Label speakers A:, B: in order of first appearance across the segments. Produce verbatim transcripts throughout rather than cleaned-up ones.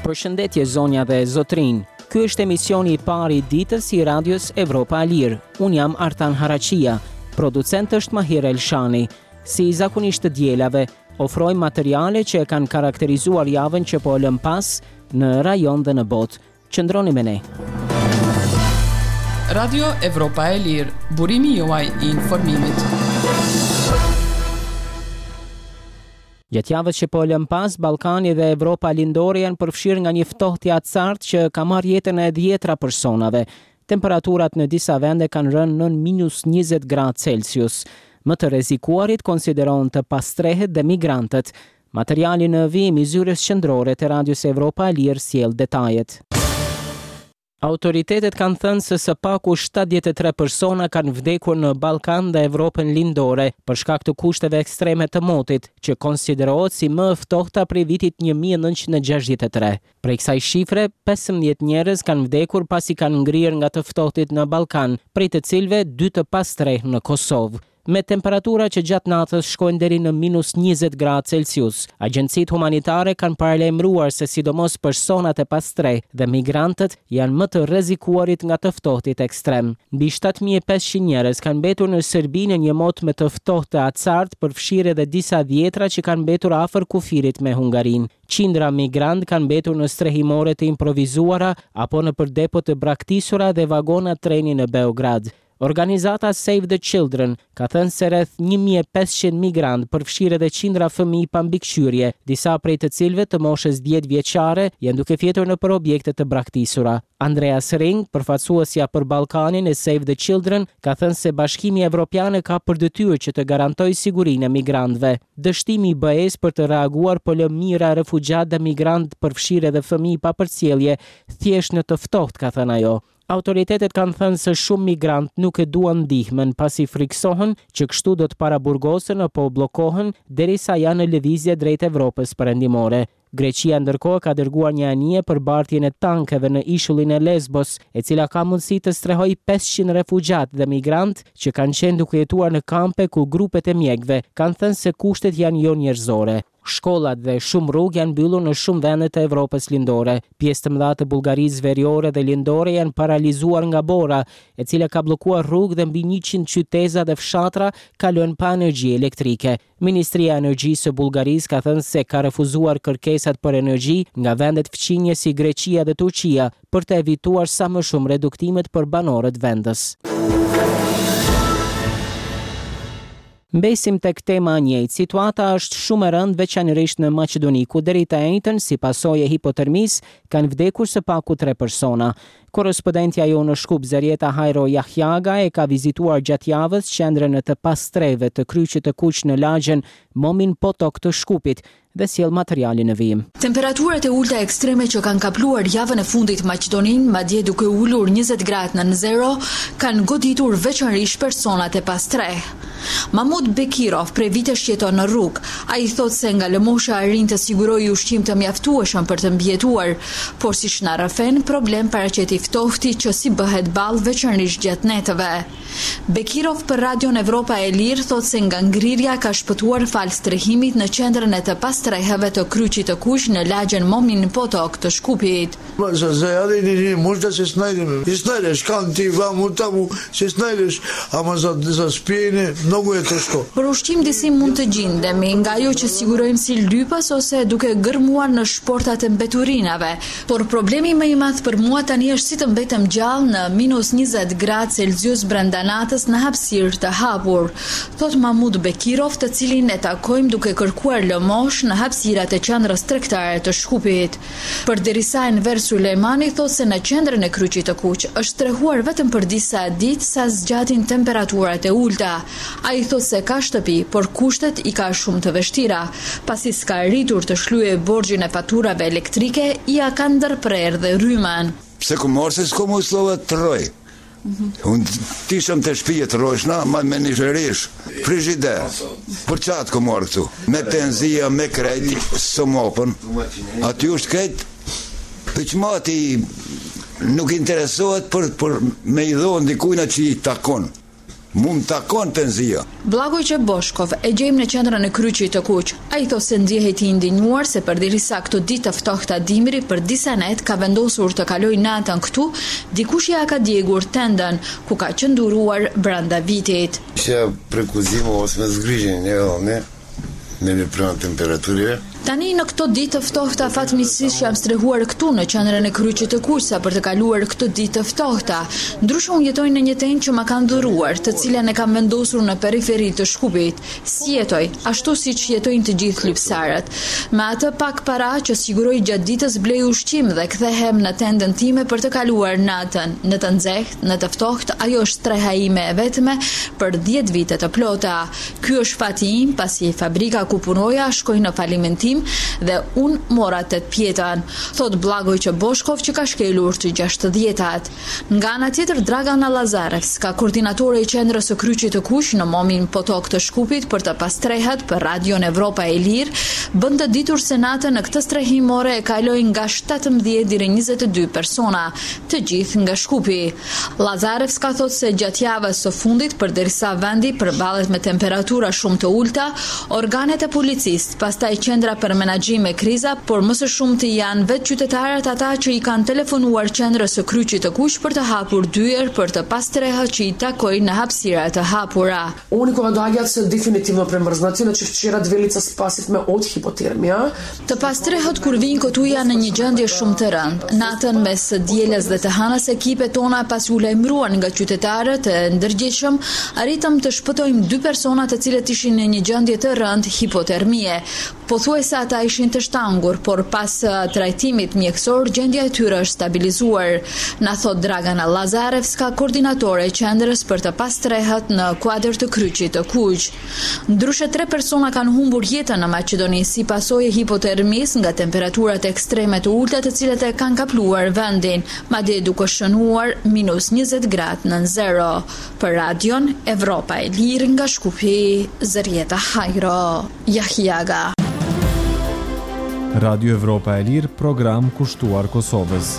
A: Përshëndetje zonja dhe zotrin. Ky është emisioni i parë i ditës i Radios Evropa e Lirë. Unë jam Artan Harachia. Producent është Mahir Elshani. Si zakonisht të dielave, ofrojmë materiale që e kanë karakterizuar javën që po lëm pas në rajon dhe në botë. Qëndroni me ne.
B: Radio Evropa e Lirë, burimi juaj i informimit.
A: Gjatë javës që po lëm pas, Ballkani dhe Evropa lindore janë përfshirë nga një ftohtë acartë që ka marrë jetën e dhjetra personave. Temperaturat në disa vende kanë rënë nën minus njëzet gradë Celsius. Më të rrezikuarit konsiderohen të pastrehet dhe migrantët. Materiali në vijim i zyrës qendrore të Radios Evropa e Lirë sjell detajet. Autoritetet kanë thënë se së paku shtatëdhjetë e tre persona kanë vdekur në Ballkan dhe Evropën lindore për shkak të kushteve ekstreme të motit, që konsiderohet si më e ftohta prej vitit një mijë e nëntëqind e gjashtëdhjetë e tre. Prej kësaj shifre, pesëmbëdhjetë njerëz kanë vdekur pasi kanë ngrirë nga të ftohtit në Ballkan, prej të cilëve dy të pastrehtë në Kosovë. Me temperatura që gjatë natës shkojnë deri në minus njëzet gradë Celsius. Agjencitë humanitare kanë paralajmëruar se sidomos personat e pastrehtë dhe migrantët janë më të rrezikuarit nga të ftohtit ekstrem. Mbi shtatë mijë e pesëqind njerëz kanë mbetur në Serbi në një motë me të ftohtë acartë, përfshirë edhe disa dhjetra që kanë mbetur afër kufirit me Hungarinë. Qindra migrant kanë mbetur në strehimore të improvizuara apo nëpër depo të braktisura dhe vagona treni në Beograd. Organizata Save the Children ka thënë se rreth një mijë e pesëqind migrant, përfshirë edhe qindra fëmijë pa mbikëqyrje, disa prej të cilëve të moshës dhjetë vjeçare, janë duke fjetur nëpër objekte të braktisura. Andreas Ring, përfaqësuesja për Ballkanin e Save the Children, ka thënë se Bashkimi Evropian ka për detyrë që të garantojë sigurinë e migrantëve. Dështimi i B E-s për të reaguar po lë mijëra refugjat dhe migrant, përfshirë edhe fëmijë pa përcjellje, thjesht në të ftohtë, ka thënë ajo. Autoritetet kanë thënë se shumë migrant nuk e duan ndihmën pasi friksohen që kështu do të paraburgosen apo bllokohen derisa janë në lëvizje drejt Evropës perëndimore. Greqia ndërkohë ka dërguar një anije për bartjen e tankeve në ishullin e Lesbos, e cila ka mundësi të strehojë pesëqind refugjat dhe migrant që kanë qenë duke jetuar në kampe ku grupet e mjekëve kanë thënë se kushtet janë jo njerëzore. Shkollat dhe shumë rrugë janë mbyllur në shumë vende të Evropës lindore. Pjesë të mëdha të Bullgarisë veriore dhe lindore janë paralizuar nga bora, e cila ka bllokuar rrugë dhe mbi njëqind qyteza dhe fshatra kalojnë pa energji elektrike. Ministria e Energjisë së Bullgarisë ka thënë se ka refuzuar kërkesat për energji nga vendet fqinje si Greqia dhe Turqia për të evituar sa më shumë reduktimet për banorët vendës. Mbesim tek tema e njëjtë. Situata është shumë e rëndë veçanërisht në Maqedoni, ku deri të njëjtën si pasojë e hipotermisë kanë vdekur së paku tre persona. Korrespondentja jonë në Shkup, Zerieta Hajro Jahjaga, e ka vizituar gjatë javës qendrën e të pastrehve të kryqit të kuq në lagjen Momin Potok të Shkupit dhe sjell materialin në vijim.
C: Temperaturat e ulta ekstreme që kanë kapluar javën e fundit Maqedoninë, madje duke ulur njëzet gradë në zero, kanë goditur veçanërisht personat e pastrehtë. Mahmud Bekirov prej vitesh jeton në rrugë. Ai thotë se nga lëmosha arrin të sigurojë ushqim të mjaftueshëm për të mbijetuar, por siç na rrëfen, problem paraqeti ftohti që si bëhet ball veçanërisht gjatë netëve. Bekirov për Radion Evropa e Lirë thotë se nga ngrirja ka shpëtuar fal strehimit në qendrën e të pastrehëve të kryqit të kuq në lagjen Momin Potok të Shkupit.
D: Možda se snajdemo. I snajdeš kam ti vam u tamo se snajdeš, ama za za spijene mnogo je teško.
C: Për ushqim disi mund të gjindemi, nga ajo që sigurojmë si lypas ose duke gërmuar në shportat e mbeturinave, por problemi më i madh për mua tani është si të mbetem gjallë në minus njëzet gradë Celsius brenda natës në hapësirë të hapur, thot Mahmud Bekirov, të cilin e takojmë duke kërkuar lëmosh në hapësirat e qendrës tregtare të Shkupit. Përderisa Enver Sulejmani thot se në qendrën e kryqit të kuq është strehuar vetëm për disa ditë sa zgjatin temperaturat e ulta. Ai thot se ka shtëpi, por kushtet i ka shumë të vështira, pasi s'ka arritur të shlyejë borxhin e faturave elektrike, ia ka ndërprerë dhe rrymen.
E: Pse ku morse s'ko mu slova të roj. Unë tishëm të shpije të rojshna, ma me një shërish, frigider, për qatë ku morë këtu, me tenzia, me krejt, së mopën, aty është krejt, për që mati nuk interesohet për, për me i dhonë dikujna që i takon. mund takon të nxjia.
C: Blagoj Boshkov e gjejmë në qendrën e Kryqit të Kuq. Ai thosë se ndjehet i indignuar se përderisa këto ditë të ftohta dimri për disa net ka vendosur të kalojë natën këtu, dikush ja ka djegur tendën ku ka qëndruar brenda vitit.
F: Isha prekuzimo ose me zgrizhin e ne, me një pranë temperaturëve.
C: Tani në këto ditë të ftohta fatmirësisht jam strehuar këtu në qendrën e Kryqit të Kuq sa për të kaluar këto ditë të ftohta. Ndryshe unë jetoj në një tendë që ma kanë dhuruar, të cilën e kam vendosur në periferi të Shkupit. Si jetoj, ashtu siç jetojnë të gjithë lypsarët. Me atë pak para që siguroj gjatë ditës blej ushqim dhe kthehem në tendën time për të kaluar natën. Në të nxehtë, në të ftohtë, ajo është streha ime e vetme për dhjetë vite të plota. Ky është fati im pasi fabrika ku punoja shkoi në falimentim dhe unë mora tet pjetën, thot Blagoj Boshkov që ka shkelur të gjashtëdhjetat. Nga ana tjetër, Dragana Lazarevska, koordinatore e qendrës së Kryqit të Kuq në momin Potok të Shkupit për të pastrehet për Radion Evropa e Lirë, bën të ditur se natën në këtë strehimore e kaloi nga shtatëmbëdhjetë deri njëzet e dy persona, të gjithë nga Shkupi. Lazarevska thot se gjatë javës së fundit, përderisa vendi përballet me temperatura shumë të ulta, organet e policisë, pastaj qendra për menaxhim me kriza, por më së shumti janë vetë qytetarët ata që i kanë telefonuar qendrës së Kryqit të Kuq për të hapur dyer për të pastrehët që i takojnë në hapësira të hapura.
G: Unico događac se definitivno premrznati, znači včera dve lica spasivme od hipotermia.
C: Të pastrehët kur vinë këtu janë në një gjendje shumë të rëndë. Natën mes dielës dhe të hënës ekipet tona pas u lajmëruan nga qytetarët e ndërgjegjshëm, arritëm të shpëtojmë dy persona të cilët ishin në një gjendje të rëndë hipotermie. Pothuajse ata ishin të shtangur, por pas trajtimit mjekësor gjendja e tyre është stabilizuar, na thot Dragana Lazarevska, koordinatore e qendrës për të pastrehët në kuadër të Kryqit të Kuq. Ndryshe tre persona kanë humbur jetën në Maqedoni si pasojë e hipotermisë nga temperaturat ekstreme të ulta të cilat e kanë kapluar vendin, madje duke shënuar minus njëzet gradë nën zero. Për Radion Evropa e Lirë nga Shkupi, Zërjeta Hajro, Jahjaga.
H: Radio Evropa e Lirë, program kushtuar Kosovës.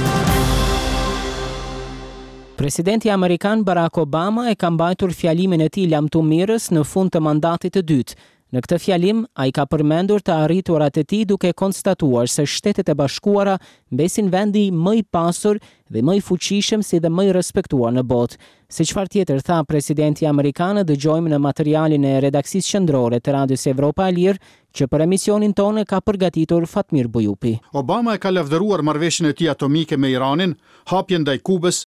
A: Presidenti Amerikan Barack Obama e ka mbajtur fjalimin e tij lamtumirës në fund të mandatit të dytë. Në këtë fjalim, ai ka përmendur të arriturat e tij duke konstatuar se Shtetet e Bashkuara mbesin vendi më i pasur dhe më i fuqishëm si dhe më i respektuar në botë. Si çfarë tjetër tha presidenti amerikan, dëgjojmë në materialin e redaksisë qendrore të Radios Evropa e Lirë, që për emisionin tonë ka përgatitur Fatmir Bujupi.
I: Obama e ka lavdëruar marrëveshjen e tij atomike me Iranin, hapjen ndaj Kubës